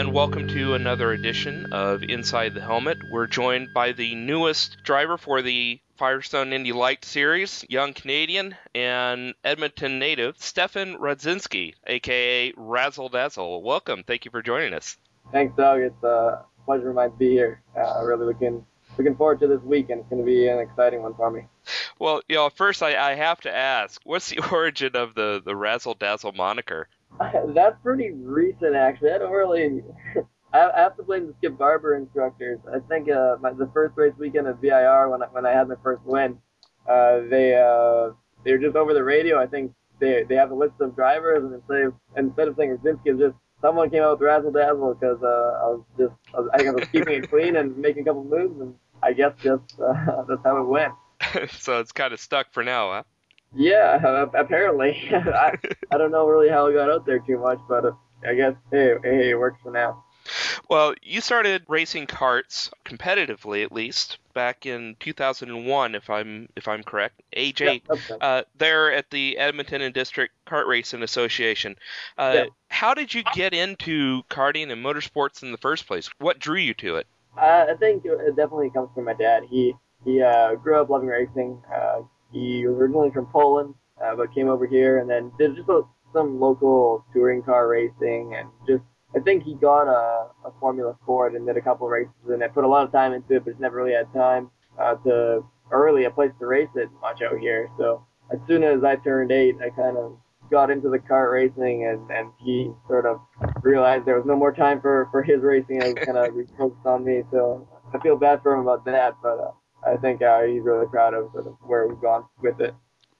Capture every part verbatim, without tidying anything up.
and welcome to another edition of Inside the Helmet. We're joined by the newest driver for the Firestone Indy Light Series, young Canadian and Edmonton native, Stefan Rzadzinski, aka Razzle Dazzle. Welcome. Thank you for joining us. Thanks, Doug. It's a pleasure of mine to be here. Uh, really looking looking forward to this weekend. It's going to be an exciting one for me. Well, you know, first I, I have to ask, what's the origin of the, the Razzle Dazzle moniker? That's pretty recent, actually. I don't really. I have to blame the Skip Barber instructors. I think uh, my, the first race weekend at V I R when I, when I had my first win, uh, they uh, they were just over the radio. I think they they have a list of drivers, and instead of, instead of saying Rzadzinski, it's just someone came out with Razzle Dazzle because uh, I was just I, was, I think I was keeping it clean and making a couple moves, and I guess just uh, that's how it went. So it's kind of stuck for now, huh? Yeah, uh, apparently. I I don't know really how it got out there too much, but uh, I guess hey hey it works for now. Well, you started racing karts competitively, at least, back in two thousand one, if I'm if I'm correct. Age eight, yeah, okay. uh, there at the Edmonton and District Kart Racing Association. Uh, yeah. How did you get into karting and motorsports in the first place? What drew you to it? Uh, I think it definitely comes from my dad. He he uh, grew up loving racing. Uh, he was originally from Poland, uh, but came over here and then did just a, some local touring car racing and just. I think he got a, a Formula Ford and did a couple of races, and I put a lot of time into it, but just never really had time uh, to, or really a place to race it much out here. So as soon as I turned eight, I kind of got into the kart racing, and, and he sort of realized there was no more time for, for his racing. It was kind of focused on me, so I feel bad for him about that, but uh, I think uh, he's really proud of sort of where we've gone with it.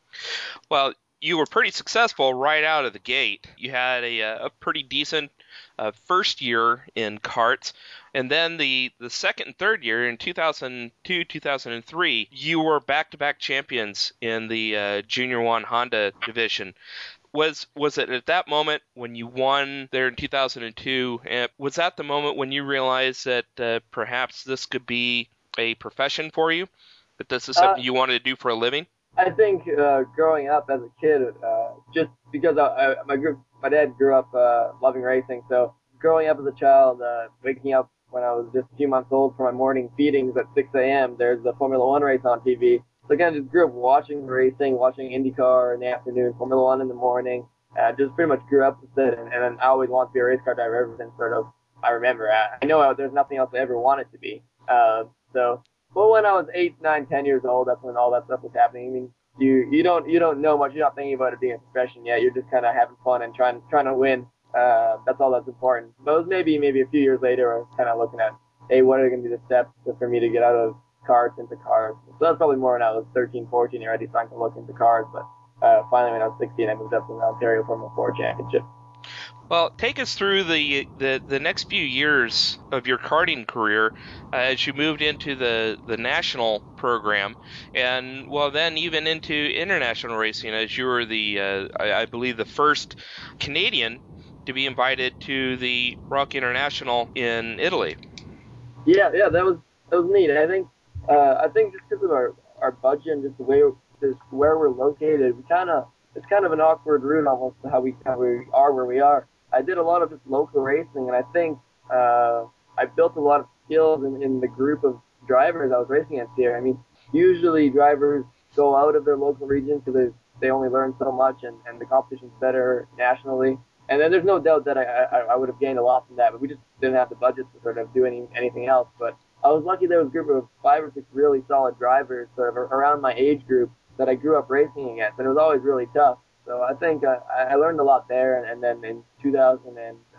Well, you were pretty successful right out of the gate. You had a, a pretty decent uh, first year in karts, and then the, the second and third year in two thousand two, two thousand three, you were back-to-back champions in the uh, Junior One Honda division. Was was it at that moment when you won there in two thousand two, uh, was that the moment when you realized that uh, perhaps this could be a profession for you, that this is something uh, you wanted to do for a living? I think uh, growing up as a kid, uh, just because I, I, my group, my dad grew up uh, loving racing, so growing up as a child, uh, waking up when I was just a few months old for my morning feedings at six a.m., there's the Formula One race on T V. So I kind of just grew up watching racing, watching IndyCar in the afternoon, Formula One in the morning. Uh, just pretty much grew up with it, and, and then I always wanted to be a race car driver ever since sort of I remember. I, I know there's nothing else I ever wanted to be. Uh, so. But when I was eight, nine, ten years old, that's when all that stuff was happening. I mean, you you don't you don't know much. You're not thinking about it being a profession yet. You're just kind of having fun and trying trying to win. Uh, that's all that's important. But it was maybe maybe a few years later, I was kind of looking at, hey, what are going to be the steps for me to get out of karts into cars? So that's probably more when I was thirteen, fourteen, already starting to look into cars. But uh, finally, when I was sixteen, I moved up to the Ontario Formula Four Championship. Well, take us through the, the, the next few years of your karting career uh, as you moved into the, the national program, and well, then even into international racing, as you were the, uh, I, I believe, the first Canadian to be invited to the Rock International in Italy. Yeah, yeah, that was that was neat. I think uh, I think just because of our, our budget and just the way just where we're located, we kind of it's kind of an awkward route almost to how we how we are where we are. I did a lot of just local racing, and I think uh, I built a lot of skills in, in the group of drivers I was racing against here. I mean, usually drivers go out of their local region because they, they only learn so much, and, and the competition's better nationally. And then there's no doubt that I, I, I would have gained a lot from that, but we just didn't have the budget to sort of do any anything else. But I was lucky there was a group of five or six really solid drivers sort of around my age group that I grew up racing against, and it was always really tough. So I think uh, I learned a lot there, and, and then in two thousand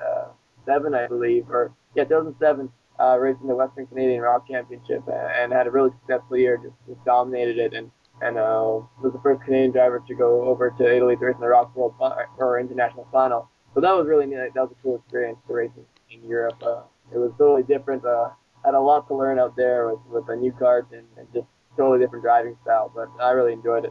seven, I believe, or yeah, two thousand seven, uh, racing the Western Canadian Rock Championship, and, and had a really successful year, just, just dominated it, and and uh, was the first Canadian driver to go over to Italy to race in the Rock World or International Final. So that was really neat. That was a cool experience to race in Europe. Uh, it was totally different. Uh, had a lot to learn out there with, with the new karts and, and just totally different driving style, but I really enjoyed it.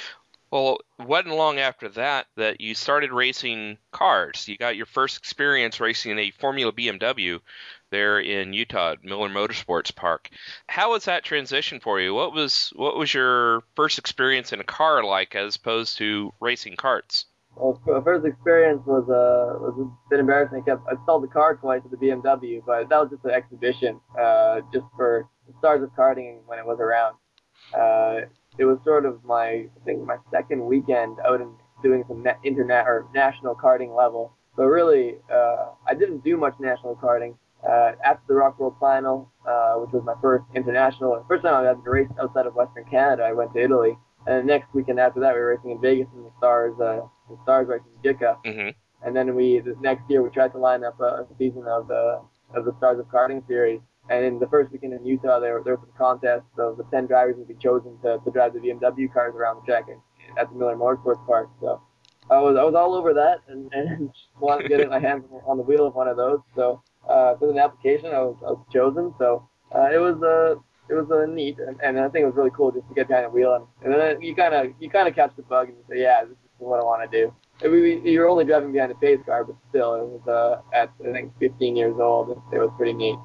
Well, it wasn't long after that that you started racing cars. You got your first experience racing a Formula B M W there in Utah at Miller Motorsports Park. How was that transition for you? What was what was your first experience in a car like as opposed to racing karts? Well, the first experience was uh was a bit embarrassing. I kept I stalled the car twice at the B M W, but that was just an exhibition, uh, just for the stars of karting when it was around. Uh, it was sort of my I think my second weekend out and doing some net internet or national karting level. So really, uh, I didn't do much national karting. Uh, after the Rock World Final, uh, which was my first international, first time I had to race outside of Western Canada, I went to Italy. And the next weekend after that, we were racing in Vegas in the Stars, uh, the Stars racing Ditka. Mm-hmm. And then we, the next year, we tried to line up a, a season of the of the Stars of Karting series. And in the first weekend in Utah, there, there were some contests of the ten drivers who would be chosen to, to drive the B M W cars around the track at the Miller Motorsports Park. So I was I was all over that, and, and just wanted to get my hands on the wheel of one of those. So uh, for the application, I was, I was chosen. So uh, it was uh, it was uh, neat, and, and I think it was really cool just to get behind the wheel, and, and then you kind of you kind of catch the bug and you say, yeah, this is what I want to do. I mean, you're only driving behind a pace car, but still, it was uh, at I think fifteen years old. It, it was pretty neat.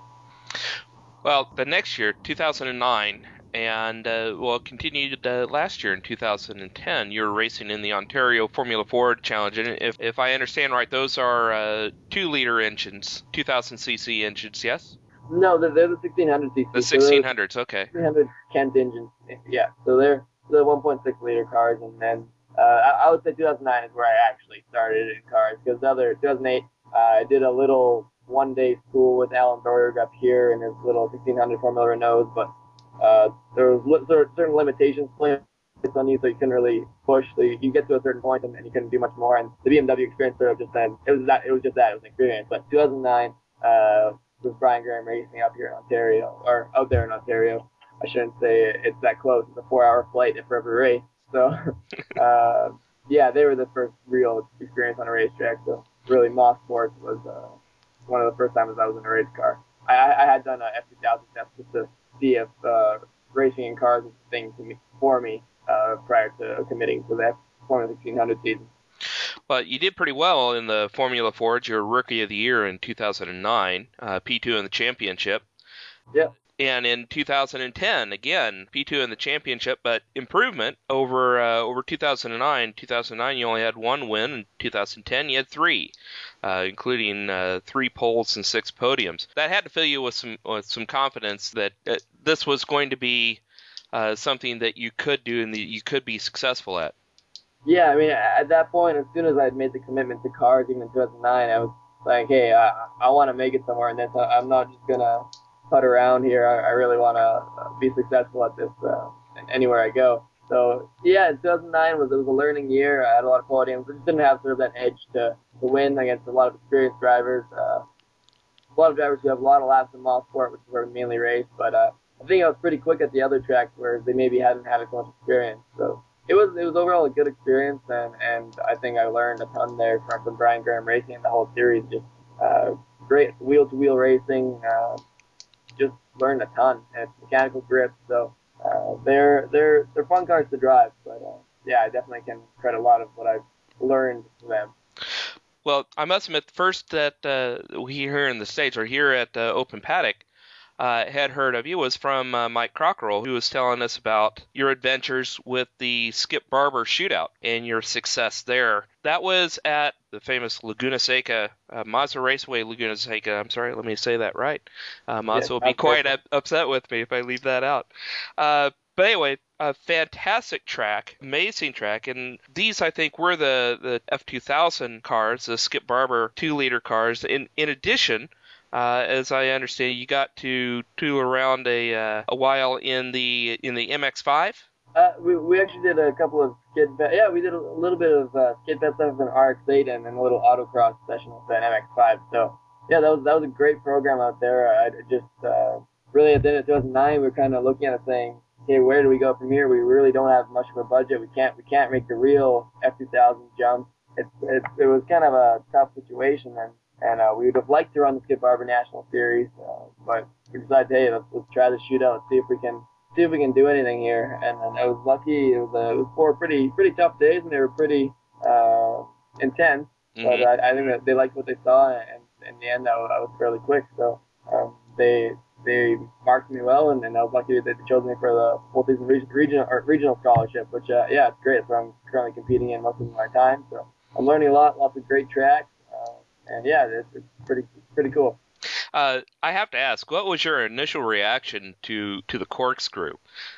Well, the next year, two thousand nine, and uh, well, it continued uh, last year in two thousand ten. You were racing in the Ontario Formula Ford Challenge, and if if I understand right, those are uh, two-liter engines, two thousand c c engines, yes? No, they're, they're the sixteen hundred c c. The sixteen hundreds, so okay. sixteen hundred Kent engines, yeah. So they're the one point six liter cars, and then uh, I, I would say two thousand nine is where I actually started in cars, because the other two thousand eight, uh, I did a little one-day school with Alan Berg up here in his little sixteen hundred Formula Renaults, but uh, there was li- certain limitations placed on you, so you couldn't really push. So you, you get to a certain point, and, and you couldn't do much more. And the B M W experience sort of just then, it was that, it was just that, it was an experience. But two thousand nine uh, was Brian Graham Racing up here in Ontario, or out there in Ontario. I shouldn't say it's that close. It's a four-hour flight if for every race. So, uh, yeah, they were the first real experience on a racetrack. So really, Moss Sports was uh, one of the first times I was in a race car. I, I had done a F two thousand test just to see if uh, racing in cars was a thing to me, for me uh, prior to committing to that Formula sixteen hundred season. Well, you did pretty well in the Formula Ford. You were Rookie of the Year in two thousand nine, uh, P two in the championship. Yeah. And in two thousand ten, again, P two in the championship, but improvement over uh, over two thousand nine. two thousand nine, you only had one win. In two thousand ten, you had three, uh, including uh, three poles and six podiums. That had to fill you with some with some confidence that uh, this was going to be uh, something that you could do and that you could be successful at. Yeah, I mean, at that point, as soon as I had made the commitment to cars, even in two thousand nine, I was like, hey, I, I want to make it somewhere in this. I'm not just going to putt around here. I, I really want to be successful at this uh, anywhere I go. So, yeah, two thousand nine was, it was a learning year. I had a lot of podiums. I just didn't have sort of that edge to, to win against a lot of experienced drivers. Uh, a lot of drivers who have a lot of laps in Moss Sport, which is where we mainly race. But uh, I think I was pretty quick at the other tracks where they maybe hadn't had as much experience. So it was it was overall a good experience, and, and I think I learned a ton there from, from Brian Graham Racing and the whole series. Just uh, great wheel-to-wheel racing. Uh, just learned a ton, and it's mechanical grips. So uh, they're they're they're fun cars to drive. But uh, yeah, I definitely can credit a lot of what I've learned to them. Well, I must admit, the first that uh, we here in the States, or here at uh, Open Paddock, uh, had heard of you was from uh, Mike Cockerell, who was telling us about your adventures with the Skip Barber shootout and your success there. That was at the famous Laguna Seca, uh, Mazda Raceway Laguna Seca. I'm sorry, let me say that right. Uh, Mazda Yeah, will be quite up- upset with me if I leave that out. Uh, but anyway, a fantastic track, amazing track, and these I think were the, the F two thousand cars, the Skip Barber two-liter cars. In in addition, uh, as I understand, you got to tool around a uh, a while in the in the M X five. Uh, we we actually did a couple of skid fest. Yeah, we did a little bit of uh, skid fest stuff with an R X eight and, and a little autocross session with an M X five. So yeah, that was that was a great program out there. I just uh, really at the end of two thousand nine, we were kind of looking at it saying, okay, where do we go from here? We really don't have much of a budget. We can't we can't make the real F two thousand jump. It's it, it was kind of a tough situation, and and uh, we would have liked to run the Skip Barber National Series, uh, but we decided, hey, let's let's try the shootout. Let's see if we can see if we can do anything here. And, and I was lucky. It was uh, it was four pretty pretty tough days, and they were pretty uh, intense. Mm-hmm. But I, I think that they liked what they saw, and in the end, I, I was fairly quick. So um, they. They marked me well, and, and I was lucky that they chose me for the full season regional or regional scholarship, which uh, yeah, it's great. So I'm currently competing in most of my time. So I'm learning a lot, lots of great tracks, uh, and yeah, it's, it's pretty pretty cool. Uh, I have to ask, what was your initial reaction to to the corkscrew?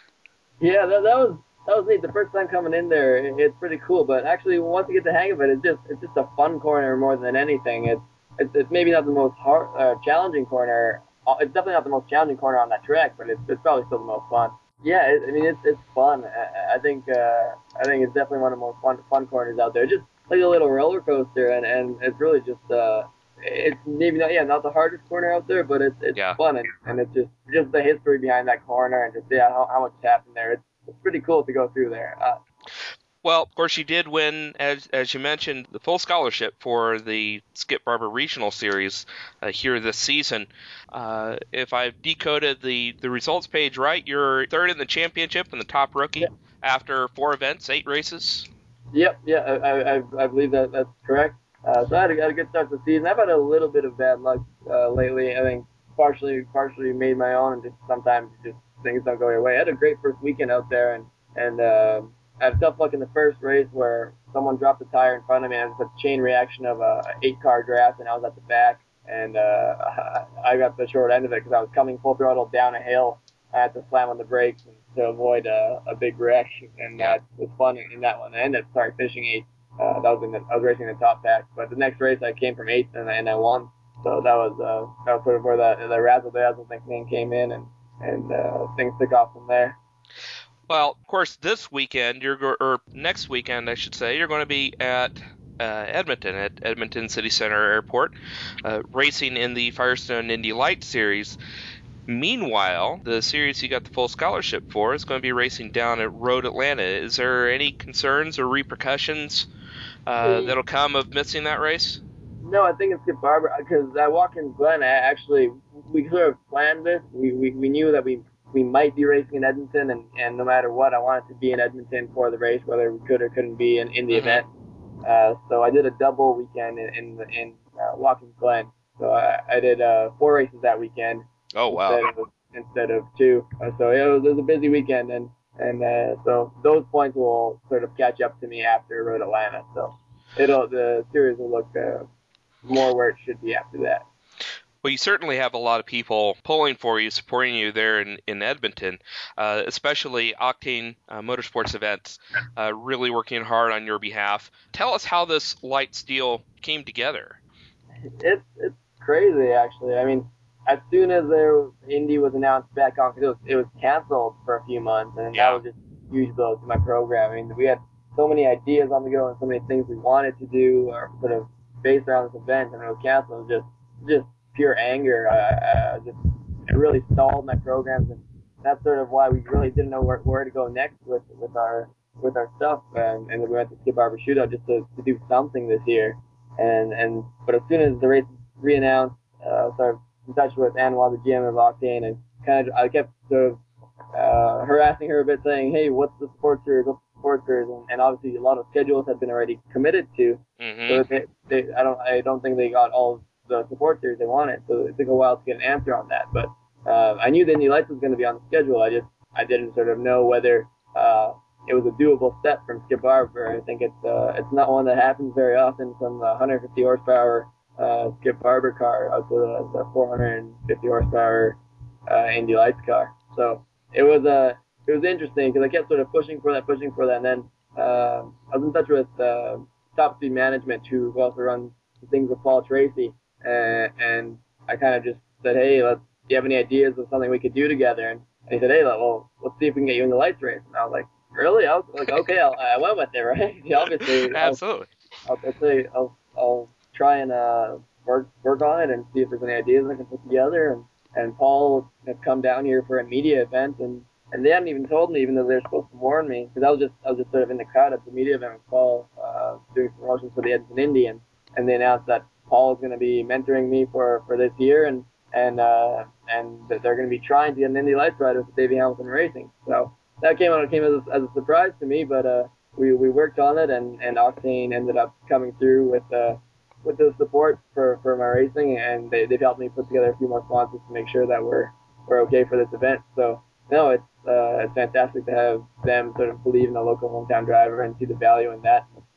Yeah, that, that was that was neat. The first time coming in there, it, it's pretty cool. But actually, once you get the hang of it, it's just it's just a fun corner more than anything. It's it's, it's maybe not the most hard, uh, challenging corner. Uh, It's definitely not the most challenging corner on that track, but it's it's probably still the most fun. Yeah, it, I mean it's it's fun. I, I think uh, I think it's definitely one of the most fun fun corners out there. Just like a little roller coaster, and, and it's really just uh, it's maybe not yeah not the hardest corner out there, but it's it's Yeah. fun, and, and it's just just the history behind that corner, and just yeah how, how much happened there. It's it's pretty cool to go through there. Uh, Well, of course, you did win, as as you mentioned, the full scholarship for the Skip Barber Regional Series uh, here this season. Uh, if I've decoded the, the results page right, you're third in the championship and the top yeah, rookie after four events, eight races. yep, yeah, I, I, I believe that that's correct. Uh, so I had a, had a good start to the season. I've had a little bit of bad luck uh, lately. I think partially partially made my own, and just sometimes just things don't go your way. I had a great first weekend out there, and and uh, I had tough luck in the first race where someone dropped a tire in front of me, and it was a chain reaction of a eight car draft, and I was at the back, and uh, I got the short end of it because I was coming full throttle down a hill. I had to slam on the brakes to avoid a, a big wreck, and Yeah. that was fun in that one. I ended up sorry finishing eighth. Uh, that was in the, I was racing the top pack, but the next race I came from eighth and, and I won. So that was uh, that was sort of where the the razzle dazzle thing came in, and and uh, things took off from there. Well, of course, this weekend, you're go- or next weekend, I should say, you're going to be at uh, Edmonton at Edmonton City Center Airport, uh, racing in the Firestone Indy Light Series. Meanwhile, the series you got the full scholarship for is going to be racing down at Road Atlanta. Is there any concerns or repercussions uh, that'll come of missing that race? No, I think it's Skip Barber because at Watkins Glen, I actually we sort of planned this. We, we we knew that we we might be racing in Edmonton, and, and no matter what, I wanted to be in Edmonton for the race, whether we could or couldn't be in, in the Mm-hmm. event. Uh, so I did a double weekend in in, in uh, Watkins Glen. So I, I did uh, four races that weekend Oh, wow. instead of instead of two. Uh, so yeah, it was, it was a busy weekend, and and uh, so those points will sort of catch up to me after Road Atlanta. So it'll the series will look uh, more where it should be after that. Well, you certainly have a lot of people pulling for you, supporting you there in, in Edmonton, uh, especially Octane uh, Motorsports Events, uh, really working hard on your behalf. Tell us how this light steel came together. It's it's crazy actually. I mean, as soon as there Indy was announced back on, because it was, it was canceled for a few months, and Yeah. that was just a huge blow to my program. I mean, we had so many ideas on the go and so many things we wanted to do, or sort of based around this event, and it was canceled. It was just just pure anger. I, I just it really stalled my programs, and that's sort of why we really didn't know where, where to go next with with our with our stuff, and, and we went to Skip Barber Shootout just to, to do something this year. And and but as soon as the race was re-announced, uh, I started in touch with Anwar, the G M of Octane, and kind of I kept sort of uh, harassing her a bit, saying, "Hey, what's the support series? What's the support series?" And, and obviously, a lot of schedules had been already committed to, Mm-hmm. so they, they I don't I don't think they got all of the support series they wanted. So it took a while to get an answer on that. But uh, I knew the Indy Lights was going to be on the schedule. I just I didn't sort of know whether uh, it was a doable step from Skip Barber. I think it's uh, it's not one that happens very often from the one hundred fifty horsepower uh, Skip Barber car out to the, the four hundred fifty horsepower uh, Indy Lights car. So it was uh, it was interesting because I kept sort of pushing for that, pushing for that, and then uh, I was in touch with uh, Top Speed Management, who also runs things with Paul Tracy, and, and I kind of just said, hey, let's, do you have any ideas of something we could do together? And, and he said, hey, well, let's see if we can get you in the lights race. And I was like, really? I was like, okay, I'll, I went with it, right? Obviously, I'll, Absolutely. I'll, I'll, say, I'll, I'll try and uh, work work on it and see if there's any ideas I can put together. And, and Paul had come down here for a media event, and, and they hadn't even told me, even though they were supposed to warn me, because I was just I was just sort of in the crowd at the media event with Paul, uh, doing promotions for the Edmonton Indy, and, and they announced that Paul is going to be mentoring me for, for this year, and and uh, and that they're going to be trying to get an Indy Lights rider with Davey Hamilton Racing. So that came out came as a, as a surprise to me, but uh, we, we worked on it, and, and Octane ended up coming through with uh, with the support for, for my racing, and they, they've helped me put together a few more sponsors to make sure that we're we're okay for this event. So no, it's uh, it's fantastic to have them sort of believe in a local hometown driver and see the value in that.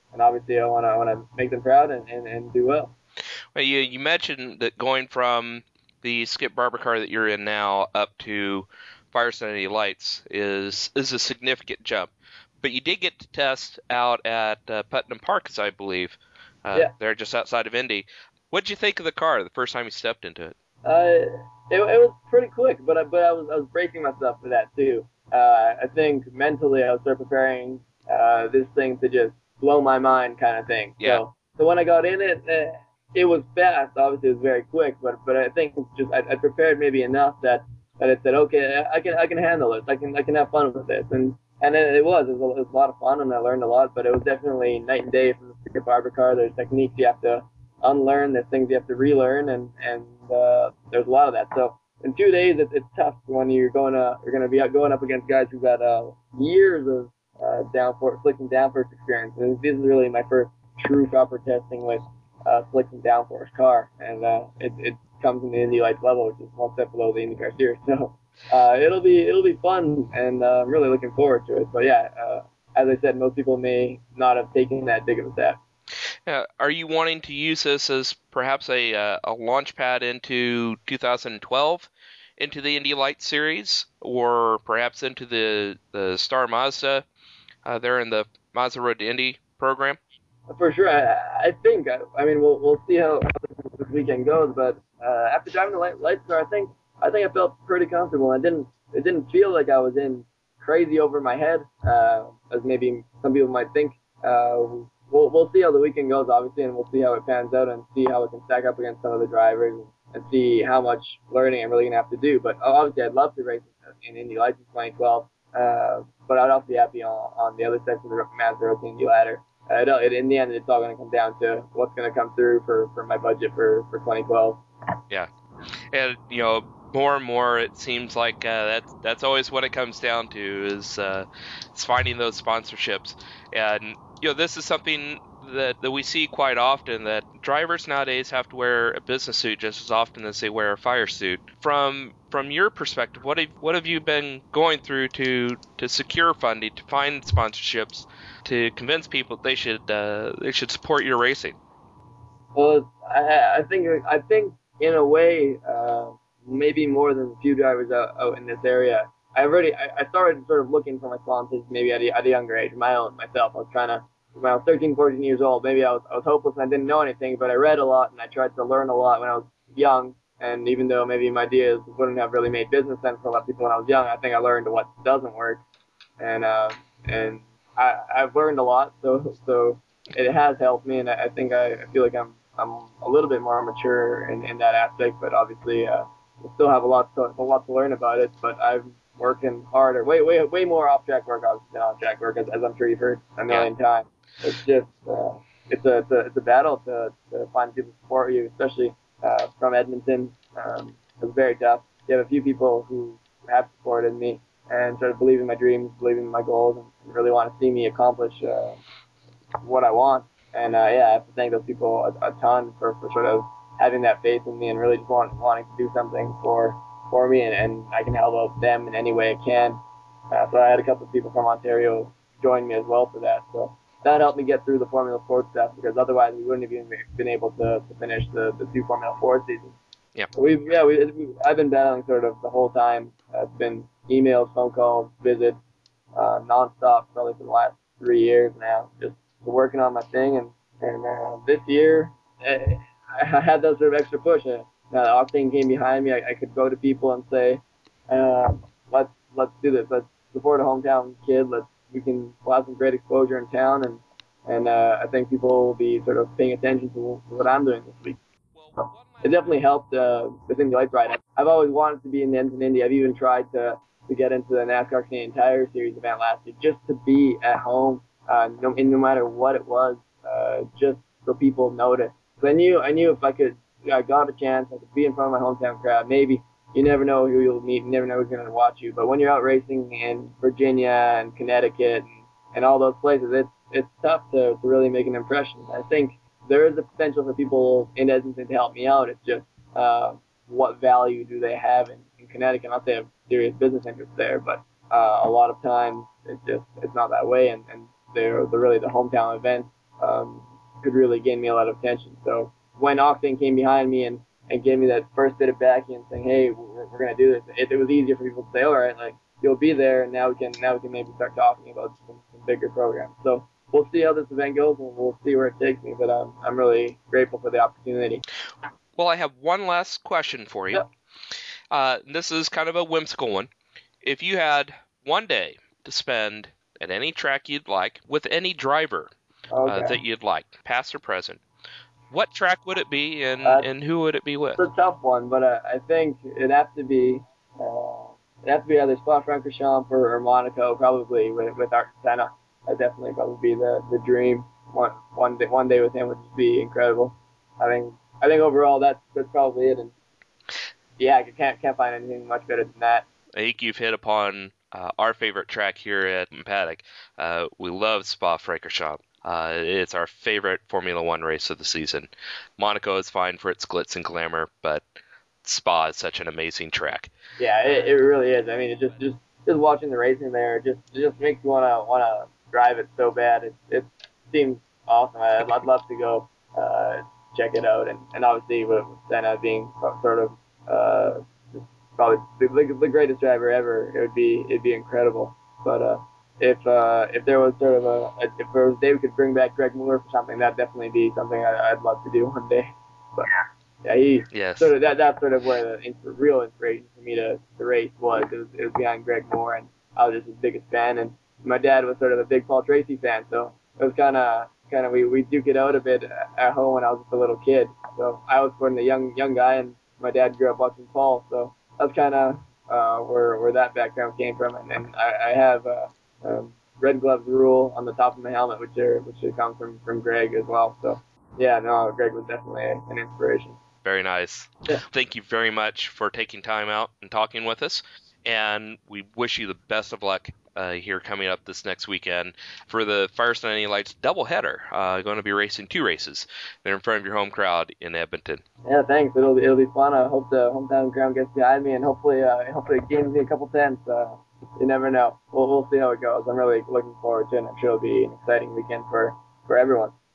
and obviously I want to I want to make them proud and, and, and do well. Well, you you mentioned that going from the Skip Barber car that you're in now up to Firestone Indy Lights is is a significant jump. But you did get to test out at uh, Putnam Park, as I believe. Uh, Yeah. They're just outside of Indy. What did you think of the car the first time you stepped into it? Uh, it, it was pretty quick, but I, but I was I was bracing myself for that too. Uh, I think mentally I was sort of preparing uh, this thing to just blow my mind, kind of thing. Yeah. So so when I got in it, uh, it was fast. Obviously, it was very quick, but but I think it's just I, I prepared maybe enough that that it said, okay, I can I can handle this. I can I can have fun with this, and and it, it was it was, a, it was a lot of fun, and I learned a lot. But it was definitely night and day from the Skip Barber car. There's techniques you have to unlearn, there's things you have to relearn, and and uh, there's a lot of that. So in two days, it, it's tough when you're going to you're going to be going up against guys who've got uh, years of uh, downforce, slicks and downforce experience. And this is really my first true proper testing with uh, slicks and downforce car, and uh, it it comes in the Indy Lights level, which is one step below the IndyCar Series. So uh, it'll be it'll be fun, and uh, I'm really looking forward to it. But yeah, uh, as I said, most people may not have taken that big of a step. Uh, are you wanting to use this as perhaps a uh, a launch pad into two thousand twelve, into the Indy Lights series, or perhaps into the the Star Mazda uh, there in the Mazda Road to Indy program? For sure, I, I think. I, I mean, we'll we'll see how, how this weekend goes. But uh, after driving the light, lights car, I think I think I felt pretty comfortable. I didn't it didn't feel like I was in crazy over my head, uh, as maybe some people might think. Uh, We'll, we'll see how the weekend goes, obviously, and we'll see how it pans out and see how it can stack up against some of the drivers and, and see how much learning I'm really going to have to do. But obviously, I'd love to race in Indy Lights in twenty twelve, uh, but I'd also be happy on, on the other side of the Mazda Road to Indy ladder. Uh, it, in the end, it's all going to come down to what's going to come through for, for my budget for, for twenty twelve. Yeah. And, you know, more and more it seems like uh, that's, that's always what it comes down to is, uh, is finding those sponsorships. And you know, this is something that, that we see quite often, that drivers nowadays have to wear a business suit just as often as they wear a fire suit. From from your perspective, what have what have you been going through to to secure funding, to find sponsorships, to convince people they should uh, they should support your racing? Well, I, I think I think in a way, uh, maybe more than a few drivers out, out in this area. I already I, I started sort of looking for my sponsors maybe at a, at a younger age, my own myself. I was trying to when I was thirteen, fourteen years old. Maybe I was I was hopeless and I didn't know anything, but I read a lot and I tried to learn a lot when I was young. And even though maybe my ideas wouldn't have really made business sense for a lot of people when I was young, I think I learned what doesn't work, and uh, and I I've learned a lot. So so it has helped me, and I, I think I, I feel like I'm I'm a little bit more mature in, in that aspect. But obviously, uh, I still have a lot to a lot to learn about it. But I've working harder, way, way, way more off-track work than on-track work, as, as I'm sure you've heard a million yeah. times. It's just, uh, it's a, it's a, it's a battle to, to find people to support you, especially uh, from Edmonton. Um, it's very tough. You have a few people who have supported me and sort of believe in my dreams, believe in my goals, and really want to see me accomplish uh, what I want. And uh, yeah, I have to thank those people a, a ton for, for sort of having that faith in me and really just want, wanting to do something for. for me, and, and I can help out them in any way I can. Uh, so I had a couple of people from Ontario join me as well for that. So that helped me get through the Formula Ford stuff, because otherwise we wouldn't have even been able to, to finish the, the two Formula Ford seasons. Yeah. We've yeah we, we I've been battling sort of the whole time. Uh, it's been emails, phone calls, visits, uh, nonstop probably for the last three years now. Just working on my thing, and and uh, this year uh, I had that sort of extra push. Uh, Now the Octane came behind me. I, I could go to people and say, uh, "Let's let's do this. Let's support a hometown kid. Let's we can we'll have some great exposure in town." And and uh, I think people will be sort of paying attention to what I'm doing this week. So it definitely helped uh, with Indy Lights ride. I've always wanted to be in the Edmonton Indy. I've even tried to to get into the NASCAR Canadian Tire Series event last year, just to be at home, uh, no, and no matter what it was, uh, just so people notice. So I knew I knew if I could. I got a chance. I could be in front of my hometown crowd. Maybe you never know who you'll meet. You never know who's going to watch you. But when you're out racing in Virginia and Connecticut and, and all those places, it's it's tough to, to really make an impression. I think there is a potential for people in Edmonton to help me out. It's just uh, what value do they have in, in Connecticut? Not that they have serious business interests there, but uh, a lot of times it's just it's not that way. And, and they're, they're really the hometown events um, could really gain me a lot of attention. So when Octane came behind me and, and gave me that first bit of backing and saying, hey, we're, we're going to do this, it, it was easier for people to say, all right, like you'll be there, and now we can now we can maybe start talking about some, some bigger programs. So we'll see how this event goes, and we'll see where it takes me. But um, I'm really grateful for the opportunity. Well, I have one last question for you. Yep. Uh, this is kind of a whimsical one. If you had one day to spend at any track you'd like with any driver Okay. uh, that you'd like, past or present, what track would it be, and, Uh, and who would it be with? It's a tough one, but uh, I think it'd have to be uh, it'd have to be either Spa-Francorchamps or, or Monaco, probably with with Art Senna. That'd definitely probably be the, the dream. One one day one day with him would just be incredible. I think I think overall that's that's probably it. And yeah, I can't can't find anything much better than that. I think you've hit upon uh, our favorite track here at Paddock. Uh, we love Spa-Francorchamps. Uh, it's our favorite Formula One race of the season. Monaco is fine for its glitz and glamour, but Spa is such an amazing track. Yeah, it, it really is. I mean, it just just just watching the racing there just it just makes you wanna wanna drive it so bad. It it seems awesome. I'd, I'd love to go uh, check it out, and, and obviously with Senna being sort of uh, probably the, the greatest driver ever, it would be it'd be incredible. But uh, if uh, if there was sort of a if there was a day we could bring back Greg Moore for something, that'd definitely be something I, I'd love to do one day. But yeah, he yes. sort of that that's sort of where the real inspiration for me to, to race was. It was it was behind Greg Moore, and I was just his biggest fan. And my dad was sort of a big Paul Tracy fan, so it was kind of kind of we we duke it out a bit at home when I was just a little kid. So I was born a young young guy, and my dad grew up watching Paul, so that's kind of uh, where where that background came from. And, and I, I have uh, um, Red Gloves rule on the top of my helmet, which are which comes from from Greg as well. So yeah, no, Greg was definitely an inspiration. Very nice. Yeah. Thank you very much for taking time out and talking with us. And we wish you the best of luck uh, here coming up this next weekend for the Firestone Any Lights doubleheader. Uh, going to be racing two races. They're in front of your home crowd in Edmonton. Yeah, thanks. It'll it'll be fun. I hope the hometown crowd gets behind me, and hopefully uh, hopefully it gains me a couple tenths. Uh, you never know. We'll we'll see how it goes. I'm really looking forward to it. And I'm sure it'll be an exciting weekend for for everyone.